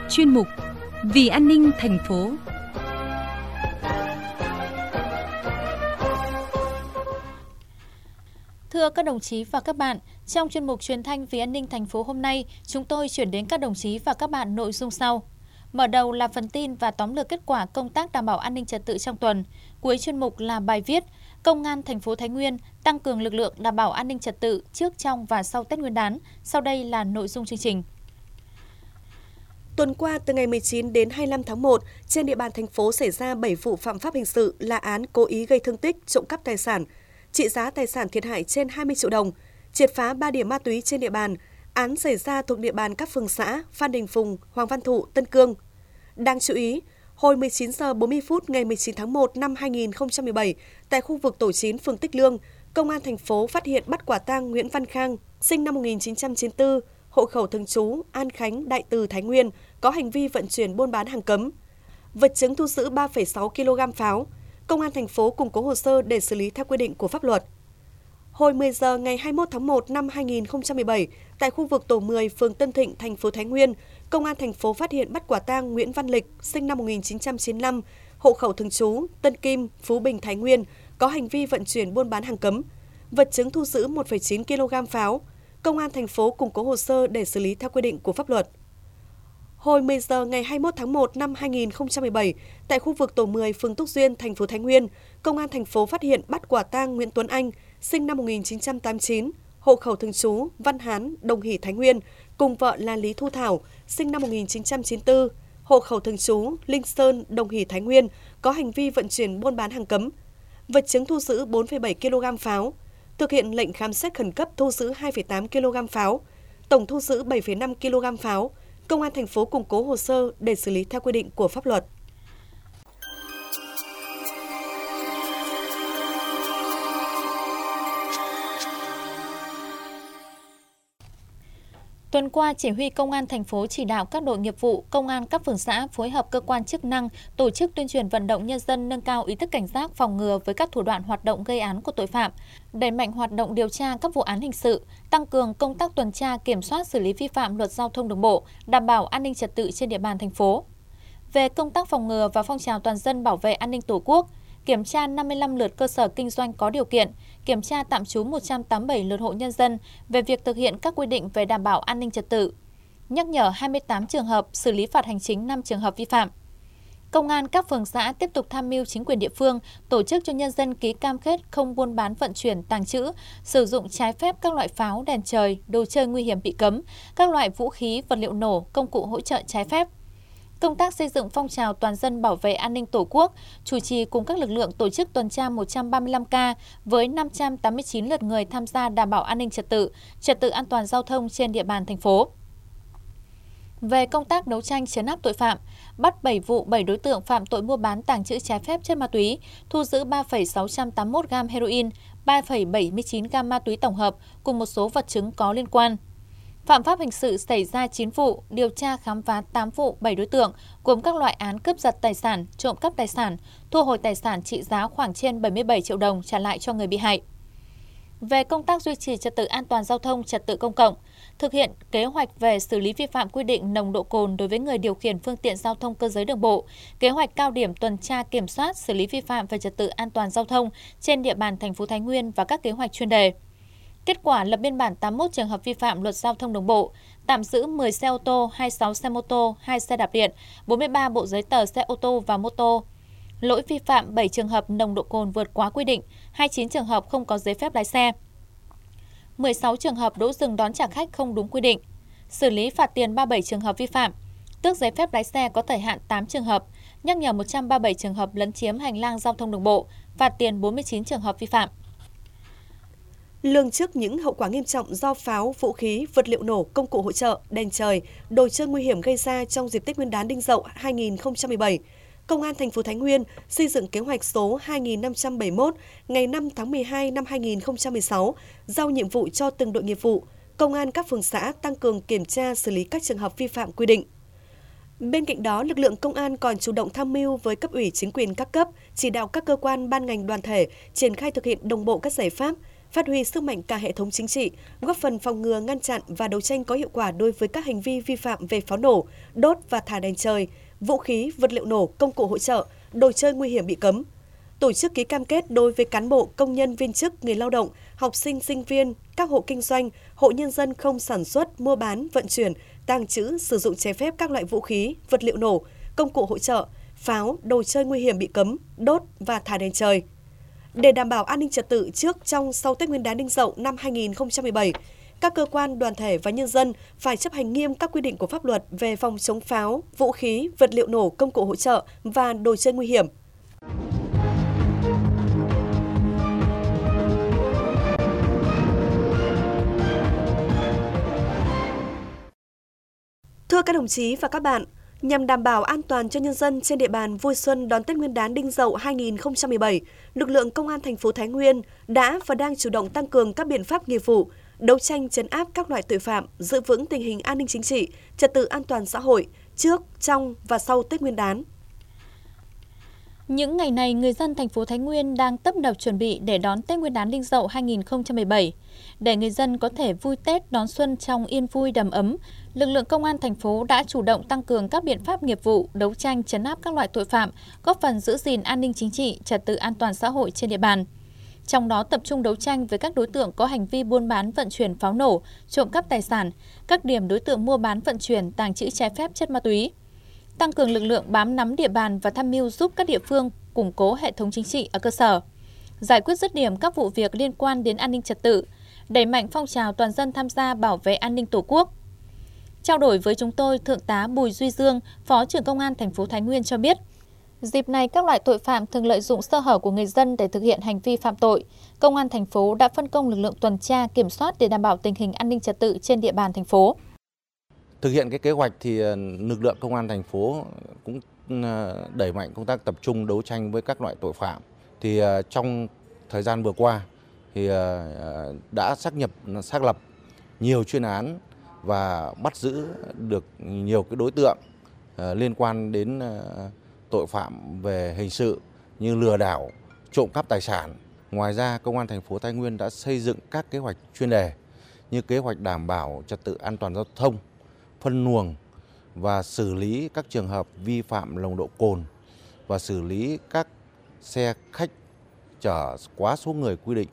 chuyên mục Vì an ninh thành phố. Thưa các đồng chí và các bạn, trong chuyên mục truyền thanh Vì an ninh thành phố hôm nay, chúng tôi chuyển đến các đồng chí và các bạn nội dung sau. Mở đầu là phần tin và tóm lược kết quả công tác đảm bảo an ninh trật tự trong tuần. Cuối chuyên mục là bài viết Công an thành phố Thái Nguyên tăng cường lực lượng đảm bảo an ninh trật tự trước, trong và sau Tết Nguyên đán. Sau đây là nội dung chương trình. Tuần qua, từ ngày 19 đến 25 tháng 1, trên địa bàn thành phố xảy ra 7 vụ phạm pháp hình sự là án cố ý gây thương tích, trộm cắp tài sản, trị giá tài sản thiệt hại trên 20 triệu đồng, triệt phá 3 điểm ma túy trên địa bàn. Án xảy ra thuộc địa bàn các phường xã Phan Đình Phùng, Hoàng Văn Thụ, Tân Cương. Đáng chú ý, hồi 19 giờ 40 phút ngày 19 tháng 1 năm 2017, tại khu vực tổ 9 phường Tích Lương, Công an thành phố phát hiện bắt quả tang Nguyễn Văn Khang, sinh năm 1994, hộ khẩu thường trú An Khánh, Đại Từ, Thái Nguyên, có hành vi vận chuyển buôn bán hàng cấm. Vật chứng thu giữ 3,6 kg pháo. Công an thành phố củng cố hồ sơ để xử lý theo quy định của pháp luật. Hồi 10 giờ ngày 21 tháng 1 năm 2017, tại khu vực tổ 10 phường Tân Thịnh, thành phố Thái Nguyên, Công an thành phố phát hiện bắt quả tang Nguyễn Văn Lịch, sinh năm 1995, hộ khẩu thường trú Tân Kim, Phú Bình, Thái Nguyên, có hành vi vận chuyển buôn bán hàng cấm. Vật chứng thu giữ 1,9 kg pháo. Công an thành phố củng cố hồ sơ để xử lý theo quy định của pháp luật. Hồi 10 giờ ngày 21 tháng 1 năm 2017, tại khu vực tổ 10 phường Túc Duyên, thành phố Thái Nguyên, Công an thành phố phát hiện bắt quả tang Nguyễn Tuấn Anh, sinh năm 1989, hộ khẩu thường trú Văn Hán, Đồng Hỷ, Thái Nguyên, cùng vợ là Lý Thu Thảo, sinh năm 1994, hộ khẩu thường trú Linh Sơn, Đồng Hỷ, Thái Nguyên, có hành vi vận chuyển buôn bán hàng cấm. Vật chứng thu giữ 4,7 kg pháo. Thực hiện lệnh khám xét khẩn cấp thu giữ 2,8 kg pháo, tổng thu giữ 7,5 kg pháo. Công an thành phố củng cố hồ sơ để xử lý theo quy định của pháp luật. Tuần qua, Chỉ huy Công an thành phố chỉ đạo các đội nghiệp vụ, công an các phường xã phối hợp cơ quan chức năng tổ chức tuyên truyền vận động nhân dân nâng cao ý thức cảnh giác phòng ngừa với các thủ đoạn hoạt động gây án của tội phạm, đẩy mạnh hoạt động điều tra các vụ án hình sự, tăng cường công tác tuần tra kiểm soát xử lý vi phạm luật giao thông đường bộ, đảm bảo an ninh trật tự trên địa bàn thành phố. Về công tác phòng ngừa và phong trào toàn dân bảo vệ an ninh Tổ quốc, kiểm tra 55 lượt cơ sở kinh doanh có điều kiện, kiểm tra tạm trú 187 lượt hộ nhân dân về việc thực hiện các quy định về đảm bảo an ninh trật tự, nhắc nhở 28 trường hợp, xử lý phạt hành chính 5 trường hợp vi phạm. Công an các phường xã tiếp tục tham mưu chính quyền địa phương tổ chức cho nhân dân ký cam kết không buôn bán, vận chuyển, tàng trữ, sử dụng trái phép các loại pháo, đèn trời, đồ chơi nguy hiểm bị cấm, các loại vũ khí, vật liệu nổ, công cụ hỗ trợ trái phép. Công tác xây dựng phong trào toàn dân bảo vệ an ninh Tổ quốc, chủ trì cùng các lực lượng tổ chức tuần tra 135 ca với 589 lượt người tham gia đảm bảo an ninh trật tự an toàn giao thông trên địa bàn thành phố. Về công tác đấu tranh trấn áp tội phạm, bắt 7 vụ 7 đối tượng phạm tội mua bán, tàng trữ trái phép chất ma túy, thu giữ 3,681 gam heroin, 3,79 gam ma túy tổng hợp cùng một số vật chứng có liên quan. Phạm pháp hình sự xảy ra 9 vụ, điều tra khám phá 8 vụ 7 đối tượng, gồm các loại án cướp giật tài sản, trộm cắp tài sản, thu hồi tài sản trị giá khoảng trên 77 triệu đồng trả lại cho người bị hại. Về công tác duy trì trật tự an toàn giao thông, trật tự công cộng, thực hiện kế hoạch về xử lý vi phạm quy định nồng độ cồn đối với người điều khiển phương tiện giao thông cơ giới đường bộ, kế hoạch cao điểm tuần tra kiểm soát xử lý vi phạm về trật tự an toàn giao thông trên địa bàn thành phố Thái Nguyên và các kế hoạch chuyên đề. Kết quả lập biên bản 81 trường hợp vi phạm luật giao thông đường bộ, tạm giữ 10 xe ô tô, 26 xe mô tô, 2 xe đạp điện, 43 bộ giấy tờ xe ô tô và mô tô. Lỗi vi phạm 7 trường hợp nồng độ cồn vượt quá quy định, 29 trường hợp không có giấy phép lái xe. 16 trường hợp đỗ dừng đón trả khách không đúng quy định. Xử lý phạt tiền 37 trường hợp vi phạm. Tước giấy phép lái xe có thời hạn 8 trường hợp, nhắc nhở 137 trường hợp lấn chiếm hành lang giao thông đường bộ, phạt tiền 49 trường hợp vi phạm. Lường trước những hậu quả nghiêm trọng do pháo, vũ khí, vật liệu nổ, công cụ hỗ trợ, đèn trời, đồ chơi nguy hiểm gây ra trong dịp Tết Nguyên đán Đinh Dậu 2017, Công an thành phố Thái Nguyên xây dựng kế hoạch số 2571 ngày 5 tháng 12 năm 2016, giao nhiệm vụ cho từng đội nghiệp vụ, công an các phường xã tăng cường kiểm tra xử lý các trường hợp vi phạm quy định. Bên cạnh đó, lực lượng công an còn chủ động tham mưu với cấp ủy chính quyền các cấp, chỉ đạo các cơ quan ban ngành đoàn thể triển khai thực hiện đồng bộ các giải pháp phát huy sức mạnh cả hệ thống chính trị, góp phần phòng ngừa, ngăn chặn và đấu tranh có hiệu quả đối với các hành vi vi phạm về pháo nổ, đốt và thả đèn trời, vũ khí, vật liệu nổ, công cụ hỗ trợ, đồ chơi nguy hiểm bị cấm. Tổ chức ký cam kết đối với cán bộ, công nhân, viên chức, người lao động, học sinh, sinh viên, các hộ kinh doanh, hộ nhân dân không sản xuất, mua bán, vận chuyển, tàng trữ, sử dụng trái phép các loại vũ khí, vật liệu nổ, công cụ hỗ trợ, pháo, đồ chơi nguy hiểm bị cấm, đốt và thả đèn trời. Để đảm bảo an ninh trật tự trước, trong, sau Tết Nguyên đán Đinh Dậu năm 2017, các cơ quan, đoàn thể và nhân dân phải chấp hành nghiêm các quy định của pháp luật về phòng chống pháo, vũ khí, vật liệu nổ, công cụ hỗ trợ và đồ chơi nguy hiểm. Thưa các đồng chí và các bạn, nhằm đảm bảo an toàn cho nhân dân trên địa bàn vui xuân đón Tết Nguyên đán Đinh Dậu 2017, lực lượng Công an thành phố Thái Nguyên đã và đang chủ động tăng cường các biện pháp nghiệp vụ, đấu tranh trấn áp các loại tội phạm, giữ vững tình hình an ninh chính trị, trật tự an toàn xã hội trước, trong và sau Tết Nguyên đán. Những ngày này, người dân thành phố Thái Nguyên đang tấp nập chuẩn bị để đón Tết Nguyên đán Đinh Dậu 2017. Để người dân có thể vui Tết đón xuân trong yên vui đầm ấm, lực lượng công an thành phố đã chủ động tăng cường các biện pháp nghiệp vụ, đấu tranh trấn áp các loại tội phạm, góp phần giữ gìn an ninh chính trị, trật tự an toàn xã hội trên địa bàn. Trong đó tập trung đấu tranh với các đối tượng có hành vi buôn bán vận chuyển pháo nổ, trộm cắp tài sản, các điểm đối tượng mua bán vận chuyển, tàng trữ trái phép chất ma túy. Tăng cường lực lượng bám nắm địa bàn và tham mưu giúp các địa phương củng cố hệ thống chính trị ở cơ sở, giải quyết dứt điểm các vụ việc liên quan đến an ninh trật tự, đẩy mạnh phong trào toàn dân tham gia bảo vệ an ninh Tổ quốc. Trao đổi với chúng tôi, Thượng tá Bùi Duy Dương, Phó trưởng Công an thành phố Thái Nguyên cho biết, dịp này các loại tội phạm thường lợi dụng sơ hở của người dân để thực hiện hành vi phạm tội. Công an thành phố đã phân công lực lượng tuần tra, kiểm soát để đảm bảo tình hình an ninh trật tự trên địa bàn thành phố. Thực hiện cái kế hoạch thì lực lượng Công an thành phố cũng đẩy mạnh công tác tập trung đấu tranh với các loại tội phạm. Thì trong thời gian vừa qua thì đã xác lập nhiều chuyên án và bắt giữ được nhiều cái đối tượng liên quan đến tội phạm về hình sự như lừa đảo, trộm cắp tài sản. Ngoài ra, Công an thành phố Thái Nguyên đã xây dựng các kế hoạch chuyên đề như kế hoạch đảm bảo trật tự an toàn giao thông, phân luồng và xử lý các trường hợp vi phạm nồng độ cồn và xử lý các xe khách chở quá số người quy định.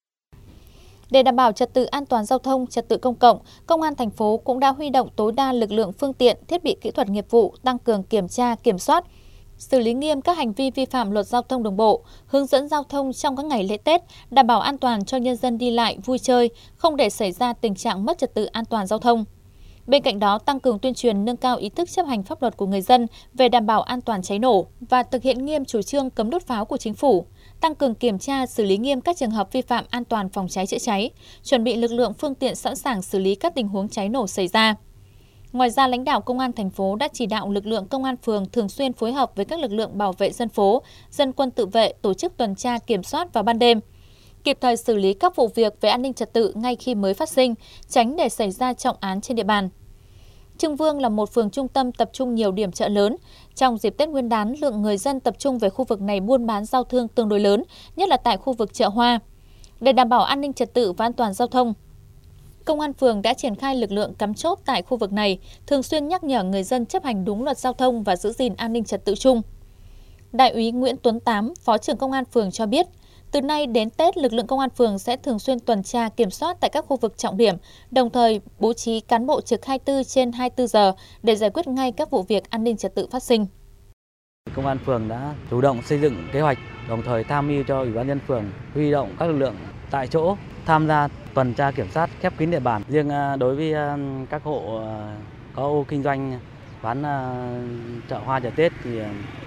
Để đảm bảo trật tự an toàn giao thông, trật tự công cộng, Công an thành phố cũng đã huy động tối đa lực lượng, phương tiện, thiết bị kỹ thuật nghiệp vụ, tăng cường kiểm tra, kiểm soát, xử lý nghiêm các hành vi vi phạm luật giao thông đường bộ, hướng dẫn giao thông trong các ngày lễ Tết, đảm bảo an toàn cho nhân dân đi lại, vui chơi, không để xảy ra tình trạng mất trật tự an toàn giao thông. Bên cạnh đó, tăng cường tuyên truyền nâng cao ý thức chấp hành pháp luật của người dân về đảm bảo an toàn cháy nổ và thực hiện nghiêm chủ trương cấm đốt pháo của Chính phủ, tăng cường kiểm tra, xử lý nghiêm các trường hợp vi phạm an toàn phòng cháy chữa cháy, chuẩn bị lực lượng phương tiện sẵn sàng xử lý các tình huống cháy nổ xảy ra. Ngoài ra, lãnh đạo Công an thành phố đã chỉ đạo lực lượng công an phường thường xuyên phối hợp với các lực lượng bảo vệ dân phố, dân quân tự vệ tổ chức tuần tra kiểm soát vào ban đêm, kịp thời xử lý các vụ việc về an ninh trật tự ngay khi mới phát sinh, tránh để xảy ra trọng án trên địa bàn. Trưng Vương là một phường trung tâm tập trung nhiều điểm chợ lớn. Trong dịp Tết Nguyên đán, lượng người dân tập trung về khu vực này buôn bán giao thương tương đối lớn, nhất là tại khu vực chợ hoa. Để đảm bảo an ninh trật tự và an toàn giao thông, Công an phường đã triển khai lực lượng cắm chốt tại khu vực này, thường xuyên nhắc nhở người dân chấp hành đúng luật giao thông và giữ gìn an ninh trật tự chung. Đại úy Nguyễn Tuấn Tám, Phó trưởng Công an phường cho biết, từ nay đến Tết, lực lượng Công an phường sẽ thường xuyên tuần tra kiểm soát tại các khu vực trọng điểm, đồng thời bố trí cán bộ trực 24/24 giờ để giải quyết ngay các vụ việc an ninh trật tự phát sinh. Công an phường đã chủ động xây dựng kế hoạch, đồng thời tham mưu cho Ủy ban nhân phường huy động các lực lượng tại chỗ tham gia tuần tra kiểm soát khép kín địa bàn. Riêng đối với các hộ có ô kinh doanh bán chợ hoa chợ Tết thì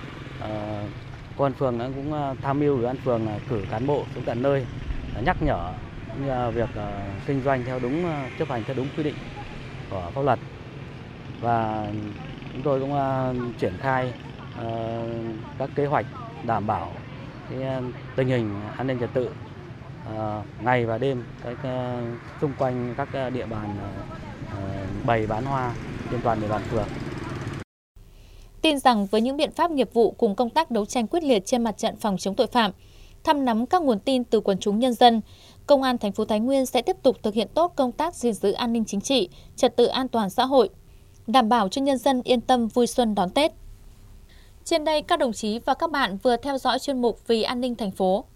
Công an phường cũng tham mưu Ủy ban phường cử cán bộ xuống tận nơi nhắc nhở việc kinh doanh theo đúng, chấp hành theo đúng quy định của pháp luật. Và chúng tôi cũng triển khai các kế hoạch đảm bảo tình hình an ninh trật tự ngày và đêm xung quanh các địa bàn bày bán hoa trên toàn địa bàn phường. Tin rằng với những biện pháp nghiệp vụ cùng công tác đấu tranh quyết liệt trên mặt trận phòng chống tội phạm, thăm nắm các nguồn tin từ quần chúng nhân dân, Công an thành phố Thái Nguyên sẽ tiếp tục thực hiện tốt công tác gìn giữ an ninh chính trị, trật tự an toàn xã hội, đảm bảo cho nhân dân yên tâm vui xuân đón Tết. Trên đây, các đồng chí và các bạn vừa theo dõi chuyên mục Vì an ninh thành phố.